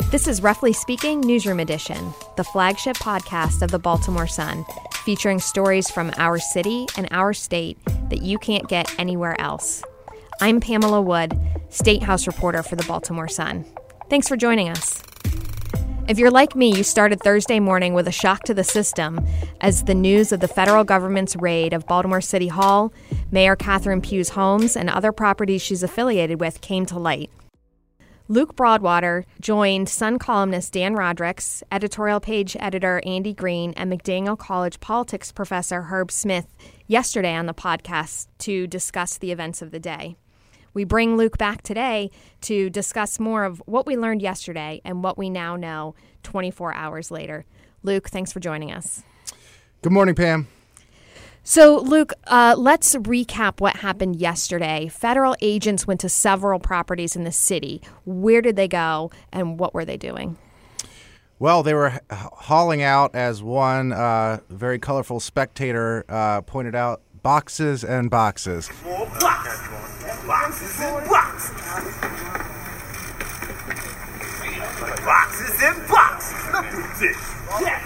This is Roughly Speaking Newsroom Edition, the flagship podcast of the Baltimore Sun, featuring stories from our city and our state that you can't get anywhere else. I'm Pamela Wood, State House reporter for the Baltimore Sun. Thanks for joining us. If you're like me, you started Thursday morning with a shock to the system as the news of the federal government's raid of Baltimore City Hall, Mayor Catherine Pugh's homes, and other properties she's affiliated with came to light. Luke Broadwater joined Sun columnist Dan Rodricks, editorial page editor Andy Green, and McDaniel College politics professor Herb Smith yesterday on the podcast to discuss the events of the day. We bring Luke back today to discuss more of what we learned yesterday and what we now know 24 hours later. Luke, thanks for joining us. Good morning, Pam. So, Luke, let's recap what happened yesterday. Federal agents went to several properties in the city. Where did they go, and what were they doing? Well, they were hauling out, as one very colorful spectator pointed out, boxes and boxes. More boxes. Boxes and boxes. Boxes and boxes. Look at this. Yes.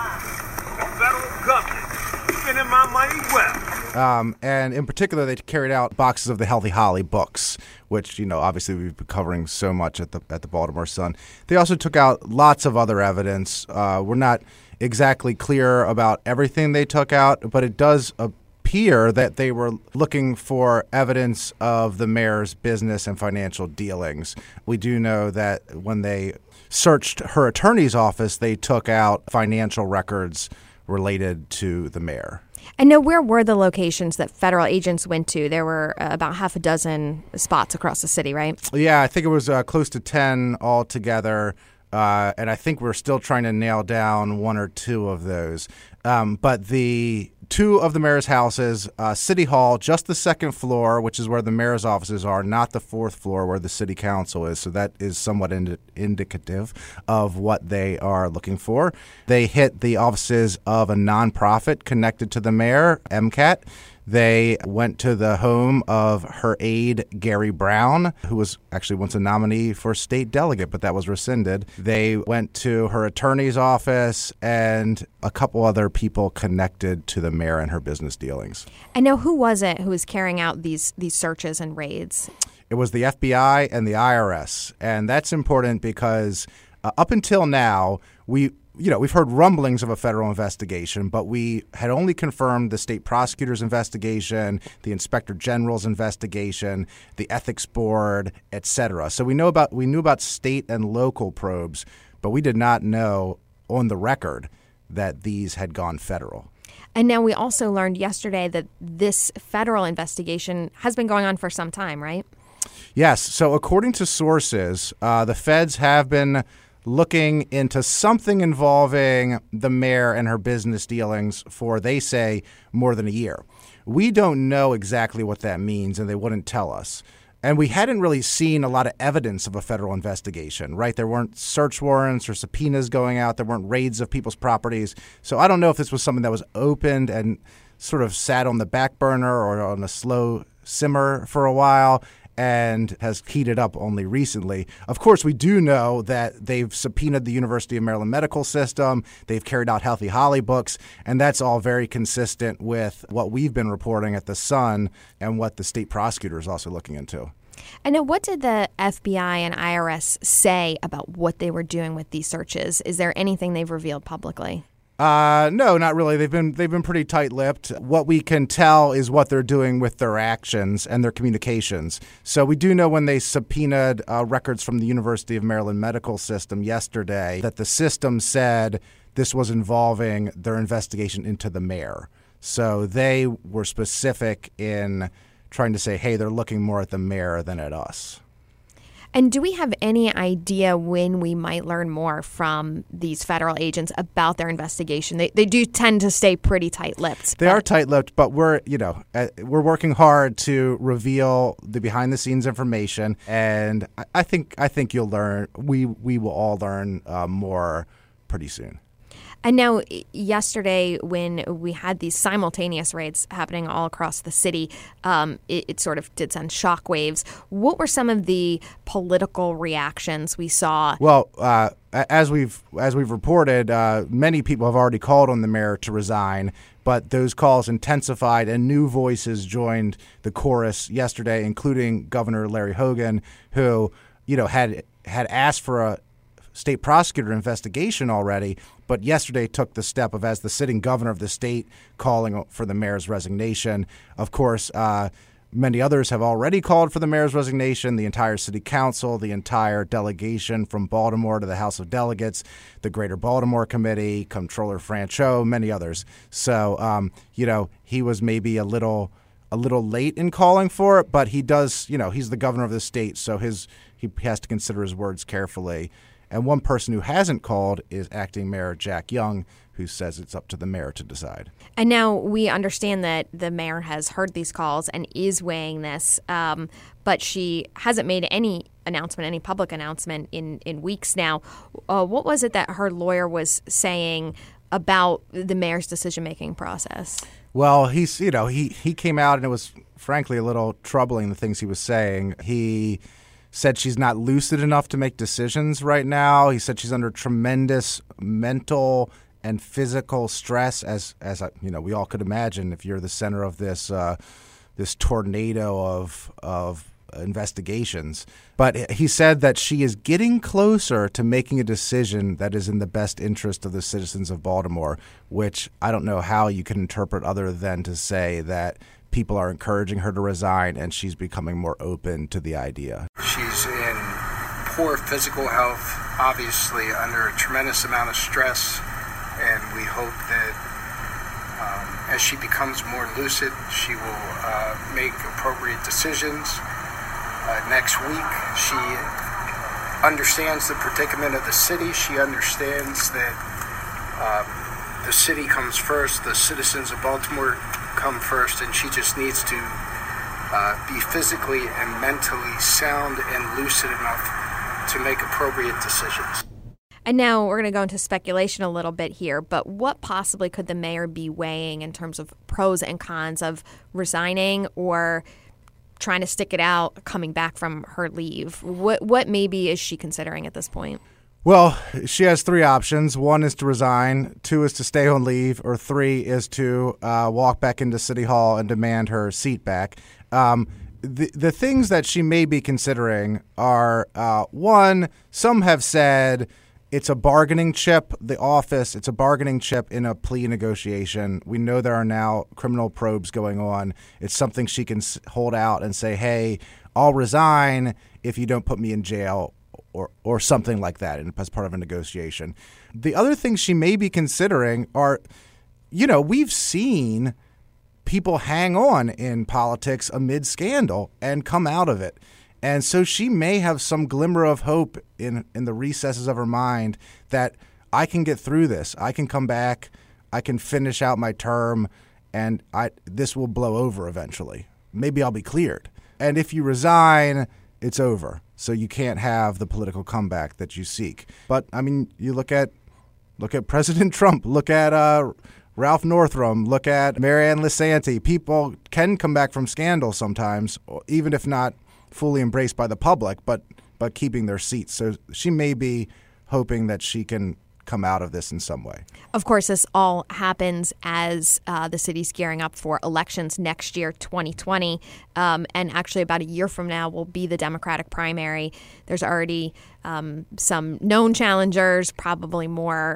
The federal government spending my money well. And in particular, they carried out boxes of the Healthy Holly books, which, obviously we've been covering so much at the Baltimore Sun. They also took out lots of other evidence. We're not exactly clear about everything they took out, but it does appear that they were looking for evidence of the mayor's business and financial dealings. We do know that when they searched her attorney's office, they took out financial records related to the mayor. And now, where were the locations that federal agents went to? There were about half a dozen spots across the city, right? Yeah, I think it was close to 10 altogether. And I think we're still trying to nail down one or two of those. But the two of the mayor's houses, City Hall, just the second floor, which is where the mayor's offices are, not the fourth floor where the city council is. So that is somewhat indicative of what they are looking for. They hit the offices of a nonprofit connected to the mayor, MCAT. They went to the home of her aide, Gary Brown, who was actually once a nominee for state delegate, but that was rescinded. They went to her attorney's office and a couple other people connected to the mayor and her business dealings. And now, who was it who was carrying out these searches and raids? It was the FBI and the IRS. And that's important because up until now, we've heard rumblings of a federal investigation, but we had only confirmed the state prosecutor's investigation, the inspector general's investigation, the ethics board, et cetera. So we knew about state and local probes, but we did not know on the record that these had gone federal. And now we also learned yesterday that this federal investigation has been going on for some time, right? Yes. So according to sources, the feds have been looking into something involving the mayor and her business dealings for, they say, more than a year. We don't know exactly what that means, and they wouldn't tell us. And we hadn't really seen a lot of evidence of a federal investigation, right? There weren't search warrants or subpoenas going out. There weren't raids of people's properties. So I don't know if this was something that was opened and sort of sat on the back burner or on a slow simmer for a while and has heated up only recently. Of course, we do know that they've subpoenaed the University of Maryland medical system. They've carried out Healthy Holly books, and that's all very consistent with what we've been reporting at the Sun and what the state prosecutor is also looking into. And now, what did the FBI and IRS say about what they were doing with these searches? Is there anything they've revealed publicly? No, not really. They've been pretty tight-lipped. What we can tell is what they're doing with their actions and their communications. So we do know when they subpoenaed records from the University of Maryland medical system yesterday that the system said this was involving their investigation into the mayor. So they were specific in trying to say, hey, they're looking more at the mayor than at us. And do we have any idea when we might learn more from these federal agents about their investigation? They do tend to stay pretty tight-lipped. They are tight-lipped, but we're working hard to reveal the behind-the-scenes information, and I think you'll learn. We will all learn more pretty soon. And now, yesterday, when we had these simultaneous raids happening all across the city, it sort of did send shockwaves. What were some of the political reactions we saw? Well, as we've reported, many people have already called on the mayor to resign, but those calls intensified and new voices joined the chorus yesterday, including Governor Larry Hogan, who, had asked for a state prosecutor investigation already, but yesterday took the step of, as the sitting governor of the state, calling for the mayor's resignation. Of course, many others have already called for the mayor's resignation, the entire city council, the entire delegation from Baltimore to the House of Delegates, the Greater Baltimore Committee, Comptroller Franchot, many others. So, he was maybe a little late in calling for it, but he does, he's the governor of the state, so he has to consider his words carefully. And one person who hasn't called is acting Mayor Jack Young, who says it's up to the mayor to decide. And now we understand that the mayor has heard these calls and is weighing this, but she hasn't made any public announcement in weeks now. What was it that her lawyer was saying about the mayor's decision-making process? Well, he came out, and it was frankly a little troubling, the things he was saying. He said she's not lucid enough to make decisions right now. He said she's under tremendous mental and physical stress, as we all could imagine if you're the center of this tornado of investigations. But he said that she is getting closer to making a decision that is in the best interest of the citizens of Baltimore, which I don't know how you can interpret other than to say that people are encouraging her to resign and she's becoming more open to the idea. She's in poor physical health, obviously under a tremendous amount of stress, and we hope that as she becomes more lucid, she will make appropriate decisions. Next week, she understands the predicament of the city. She understands that the city comes first, the citizens of Baltimore come first, and she just needs to be physically and mentally sound and lucid enough to make appropriate decisions. And now we're going to go into speculation a little bit here, but what possibly could the mayor be weighing in terms of pros and cons of resigning or trying to stick it out, coming back from her leave? What maybe is she considering at this point? Well, she has three options. One is to resign, two is to stay on leave, or three is to walk back into City Hall and demand her seat back. The things that she may be considering are, one, some have said it's a bargaining chip, the office, it's a bargaining chip in a plea negotiation. We know there are now criminal probes going on. It's something she can hold out and say, hey, I'll resign if you don't put me in jail, or something like that as part of a negotiation. The other things she may be considering are, we've seen people hang on in politics amid scandal and come out of it. And so she may have some glimmer of hope in the recesses of her mind that I can get through this. I can come back. I can finish out my term, and this will blow over eventually. Maybe I'll be cleared. And if you resign, it's over. So you can't have the political comeback that you seek. But, I mean, you look at President Trump, look at Ralph Northam, look at Marianne Lisanti. People can come back from scandal sometimes, even if not fully embraced by the public, but keeping their seats. So she may be hoping that she can come out of this in some way. Of course, this all happens as the city's gearing up for elections next year, 2020. And actually about a year from now will be the Democratic primary. There's already some known challengers, probably more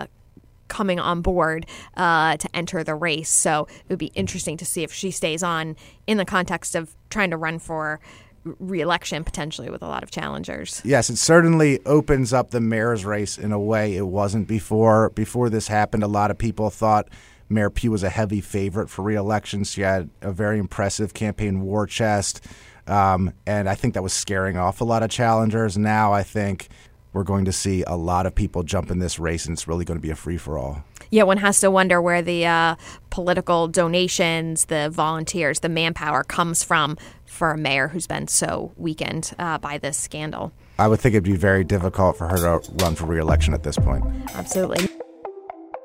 coming on board to enter the race. So it would be interesting to see if she stays on in the context of trying to run for re-election potentially with a lot of challengers. Yes, it certainly opens up the mayor's race in a way it wasn't before. Before this happened, a lot of people thought Mayor Pugh was a heavy favorite for re-election. She had a very impressive campaign war chest, and I think that was scaring off a lot of challengers. Now I think we're going to see a lot of people jump in this race, and it's really going to be a free-for-all. Yeah, one has to wonder where the political donations, the volunteers, the manpower comes from for a mayor who's been so weakened by this scandal. I would think it'd be very difficult for her to run for re-election at this point. Absolutely.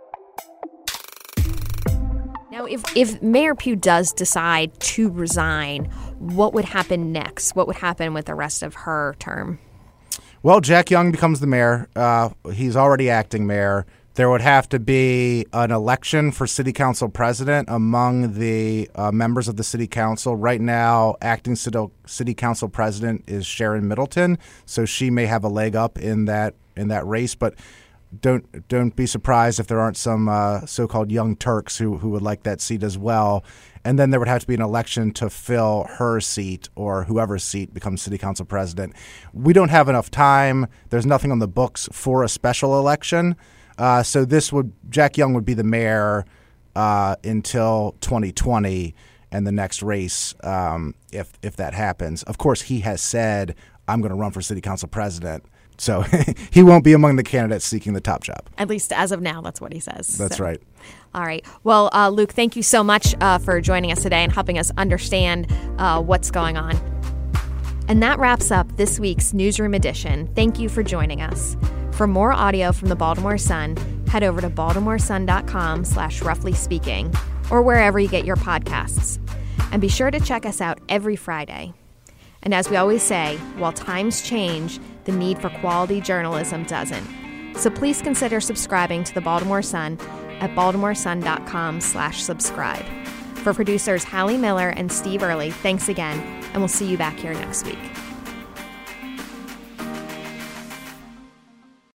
if Mayor Pugh does decide to resign, what would happen next? What would happen with the rest of her term? Well, Jack Young becomes the mayor. He's already acting mayor. There would have to be an election for city council president among the members of the city council. Right now, acting city council president is Sharon Middleton, so she may have a leg up in that race. But don't be surprised if there aren't some so-called young Turks who would like that seat as well. And then there would have to be an election to fill her seat or whoever's seat becomes city council president. We don't have enough time. There's nothing on the books for a special election. So Jack Young would be the mayor until 2020 and the next race, if that happens. Of course, he has said, I'm going to run for city council president. So he won't be among the candidates seeking the top job. At least as of now, that's what he says. That's right. All right. Well, Luke, thank you so much for joining us today and helping us understand what's going on. And that wraps up this week's Newsroom Edition. Thank you for joining us. For more audio from the Baltimore Sun, head over to baltimoresun.com/roughly speaking or wherever you get your podcasts. And be sure to check us out every Friday. And as we always say, while times change, the need for quality journalism doesn't. So please consider subscribing to the Baltimore Sun at baltimoresun.com/subscribe. For producers Hallie Miller and Steve Early, thanks again, and we'll see you back here next week.